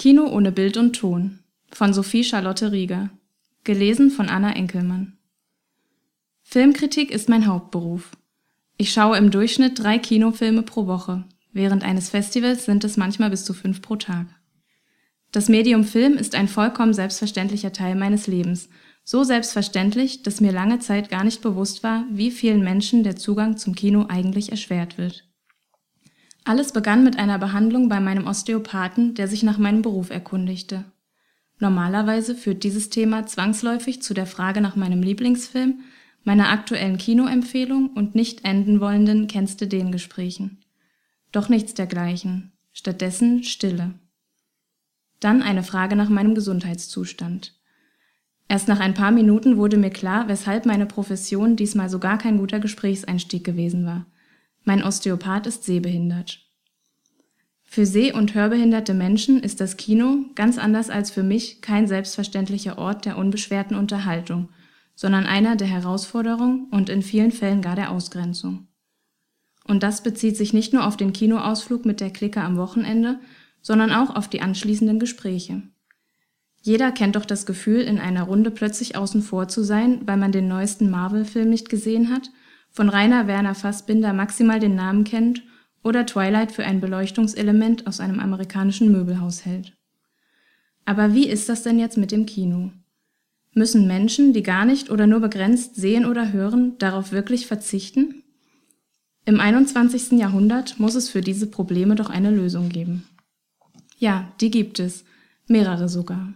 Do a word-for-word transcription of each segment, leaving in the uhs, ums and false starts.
Kino ohne Bild und Ton von Sophie Charlotte Rieger. Gelesen von Anna Enkelmann. Filmkritik ist mein Hauptberuf. Ich schaue im Durchschnitt drei Kinofilme pro Woche. Während eines Festivals sind es manchmal bis zu fünf pro Tag. Das Medium Film ist ein vollkommen selbstverständlicher Teil meines Lebens. So selbstverständlich, dass mir lange Zeit gar nicht bewusst war, wie vielen Menschen der Zugang zum Kino eigentlich erschwert wird. Alles begann mit einer Behandlung bei meinem Osteopathen, der sich nach meinem Beruf erkundigte. Normalerweise führt dieses Thema zwangsläufig zu der Frage nach meinem Lieblingsfilm, meiner aktuellen Kinoempfehlung und nicht enden wollenden Kennst-du-den-Gesprächen. Doch nichts dergleichen. Stattdessen Stille. Dann eine Frage nach meinem Gesundheitszustand. Erst nach ein paar Minuten wurde mir klar, weshalb meine Profession diesmal so gar kein guter Gesprächseinstieg gewesen war. Mein Osteopath ist sehbehindert. Für seh- und hörbehinderte Menschen ist das Kino, ganz anders als für mich, kein selbstverständlicher Ort der unbeschwerten Unterhaltung, sondern einer der Herausforderung und in vielen Fällen gar der Ausgrenzung. Und das bezieht sich nicht nur auf den Kinoausflug mit der Clique am Wochenende, sondern auch auf die anschließenden Gespräche. Jeder kennt doch das Gefühl, in einer Runde plötzlich außen vor zu sein, weil man den neuesten Marvel-Film nicht gesehen hat, von Rainer Werner Fassbinder maximal den Namen kennt oder Twilight für ein Beleuchtungselement aus einem amerikanischen Möbelhaus hält. Aber wie ist das denn jetzt mit dem Kino? Müssen Menschen, die gar nicht oder nur begrenzt sehen oder hören, darauf wirklich verzichten? Im einundzwanzigsten Jahrhundert muss es für diese Probleme doch eine Lösung geben. Ja, die gibt es, mehrere sogar.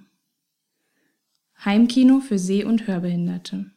Heimkino für Seh- und Hörbehinderte.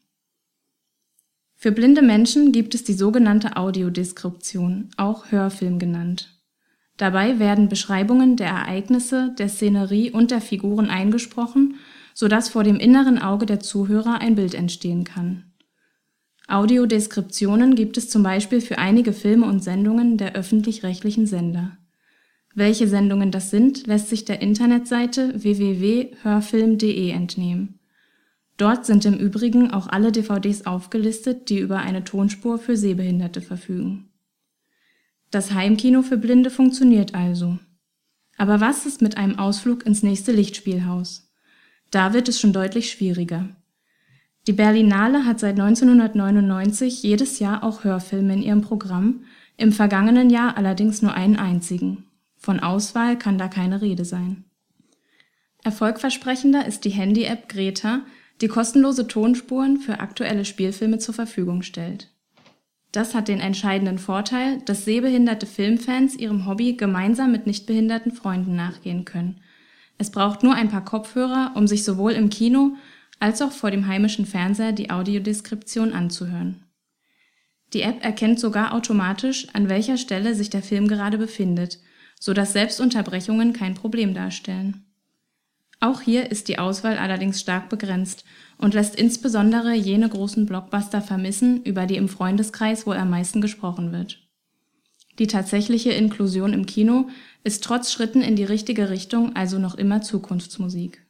Für blinde Menschen gibt es die sogenannte Audiodeskription, auch Hörfilm genannt. Dabei werden Beschreibungen der Ereignisse, der Szenerie und der Figuren eingesprochen, sodass vor dem inneren Auge der Zuhörer ein Bild entstehen kann. Audiodeskriptionen gibt es zum Beispiel für einige Filme und Sendungen der öffentlich-rechtlichen Sender. Welche Sendungen das sind, lässt sich der Internetseite w w w punkt hörfilm punkt de entnehmen. Dort sind im Übrigen auch alle D V Ds aufgelistet, die über eine Tonspur für Sehbehinderte verfügen. Das Heimkino für Blinde funktioniert also. Aber was ist mit einem Ausflug ins nächste Lichtspielhaus? Da wird es schon deutlich schwieriger. Die Berlinale hat seit neunzehnhundertneunundneunzig jedes Jahr auch Hörfilme in ihrem Programm, im vergangenen Jahr allerdings nur einen einzigen. Von Auswahl kann da keine Rede sein. Erfolgversprechender ist die Handy-App Greta, die kostenlose Tonspuren für aktuelle Spielfilme zur Verfügung stellt. Das hat den entscheidenden Vorteil, dass sehbehinderte Filmfans ihrem Hobby gemeinsam mit nichtbehinderten Freunden nachgehen können. Es braucht nur ein paar Kopfhörer, um sich sowohl im Kino als auch vor dem heimischen Fernseher die Audiodeskription anzuhören. Die App erkennt sogar automatisch, an welcher Stelle sich der Film gerade befindet, sodass selbst Unterbrechungen kein Problem darstellen. Auch hier ist die Auswahl allerdings stark begrenzt und lässt insbesondere jene großen Blockbuster vermissen, über die im Freundeskreis wohl am meisten gesprochen wird. Die tatsächliche Inklusion im Kino ist trotz Schritten in die richtige Richtung also noch immer Zukunftsmusik.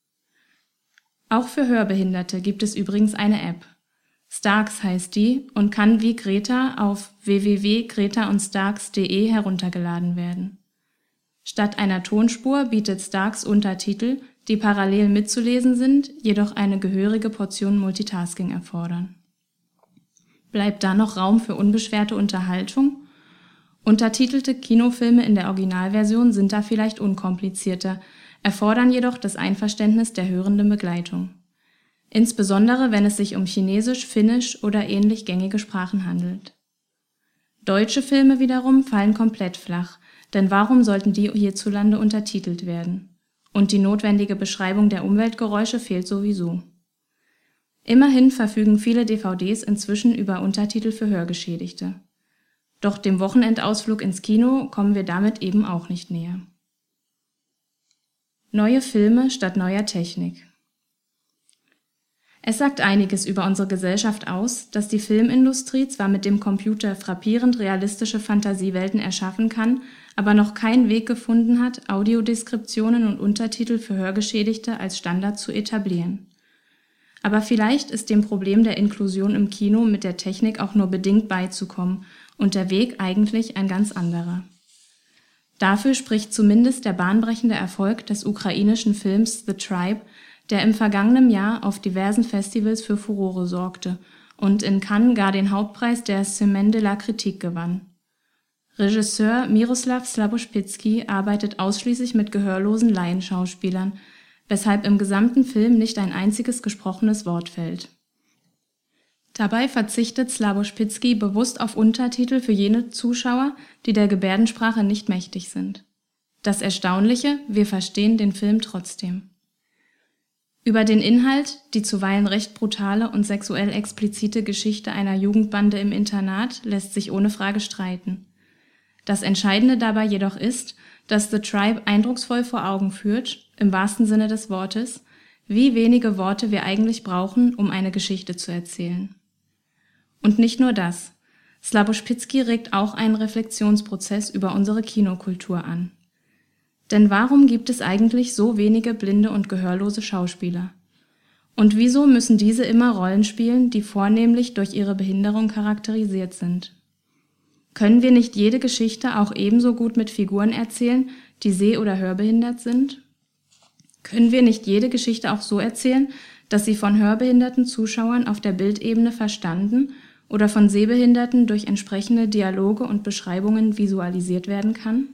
Auch für Hörbehinderte gibt es übrigens eine App. Starks heißt die und kann wie Greta auf w w w punkt greta und starks punkt de heruntergeladen werden. Statt einer Tonspur bietet Starks Untertitel, die parallel mitzulesen sind, jedoch eine gehörige Portion Multitasking erfordern. Bleibt da noch Raum für unbeschwerte Unterhaltung? Untertitelte Kinofilme in der Originalversion sind da vielleicht unkomplizierter, erfordern jedoch das Einverständnis der hörenden Begleitung. Insbesondere wenn es sich um Chinesisch, Finnisch oder ähnlich gängige Sprachen handelt. Deutsche Filme wiederum fallen komplett flach, denn warum sollten die hierzulande untertitelt werden? Und die notwendige Beschreibung der Umweltgeräusche fehlt sowieso. Immerhin verfügen viele D V Ds inzwischen über Untertitel für Hörgeschädigte. Doch dem Wochenendausflug ins Kino kommen wir damit eben auch nicht näher. Neue Filme statt neuer Technik. Es sagt einiges über unsere Gesellschaft aus, dass die Filmindustrie zwar mit dem Computer frappierend realistische Fantasiewelten erschaffen kann, aber noch keinen Weg gefunden hat, Audiodeskriptionen und Untertitel für Hörgeschädigte als Standard zu etablieren. Aber vielleicht ist dem Problem der Inklusion im Kino mit der Technik auch nur bedingt beizukommen und der Weg eigentlich ein ganz anderer. Dafür spricht zumindest der bahnbrechende Erfolg des ukrainischen Films The Tribe, der im vergangenen Jahr auf diversen Festivals für Furore sorgte und in Cannes gar den Hauptpreis der Semaine de la Critique gewann. Regisseur Miroslav Slaboszpycki arbeitet ausschließlich mit gehörlosen Laienschauspielern, weshalb im gesamten Film nicht ein einziges gesprochenes Wort fällt. Dabei verzichtet Slaboszpycki bewusst auf Untertitel für jene Zuschauer, die der Gebärdensprache nicht mächtig sind. Das Erstaunliche: Wir verstehen den Film trotzdem. Über den Inhalt, die zuweilen recht brutale und sexuell explizite Geschichte einer Jugendbande im Internat, lässt sich ohne Frage streiten. Das Entscheidende dabei jedoch ist, dass The Tribe eindrucksvoll vor Augen führt, im wahrsten Sinne des Wortes, wie wenige Worte wir eigentlich brauchen, um eine Geschichte zu erzählen. Und nicht nur das. Slaboszpycki regt auch einen Reflexionsprozess über unsere Kinokultur an. Denn warum gibt es eigentlich so wenige blinde und gehörlose Schauspieler? Und wieso müssen diese immer Rollen spielen, die vornehmlich durch ihre Behinderung charakterisiert sind? Können wir nicht jede Geschichte auch ebenso gut mit Figuren erzählen, die seh- oder hörbehindert sind? Können wir nicht jede Geschichte auch so erzählen, dass sie von hörbehinderten Zuschauern auf der Bildebene verstanden oder von Sehbehinderten durch entsprechende Dialoge und Beschreibungen visualisiert werden kann?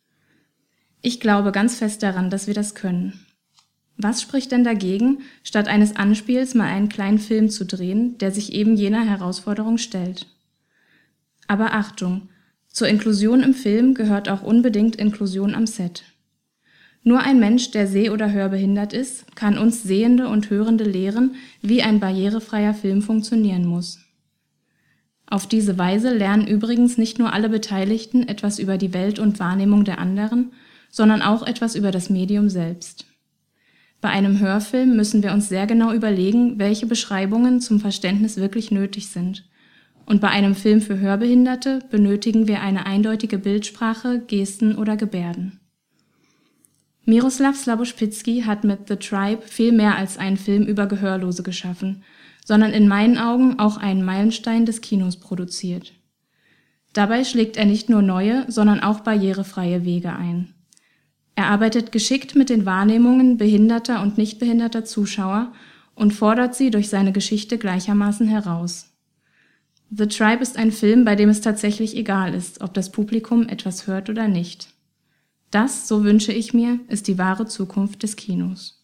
Ich glaube ganz fest daran, dass wir das können. Was spricht denn dagegen, statt eines Anspiels mal einen kleinen Film zu drehen, der sich eben jener Herausforderung stellt? Aber Achtung, zur Inklusion im Film gehört auch unbedingt Inklusion am Set. Nur ein Mensch, der seh- oder hörbehindert ist, kann uns Sehende und Hörende lehren, wie ein barrierefreier Film funktionieren muss. Auf diese Weise lernen übrigens nicht nur alle Beteiligten etwas über die Welt und Wahrnehmung der anderen, sondern auch etwas über das Medium selbst. Bei einem Hörfilm müssen wir uns sehr genau überlegen, welche Beschreibungen zum Verständnis wirklich nötig sind. Und bei einem Film für Hörbehinderte benötigen wir eine eindeutige Bildsprache, Gesten oder Gebärden. Miroslav Slaboszpycki hat mit The Tribe viel mehr als einen Film über Gehörlose geschaffen, sondern in meinen Augen auch einen Meilenstein des Kinos produziert. Dabei schlägt er nicht nur neue, sondern auch barrierefreie Wege ein. Er arbeitet geschickt mit den Wahrnehmungen behinderter und nicht behinderter Zuschauer und fordert sie durch seine Geschichte gleichermaßen heraus. The Tribe ist ein Film, bei dem es tatsächlich egal ist, ob das Publikum etwas hört oder nicht. Das, so wünsche ich mir, ist die wahre Zukunft des Kinos.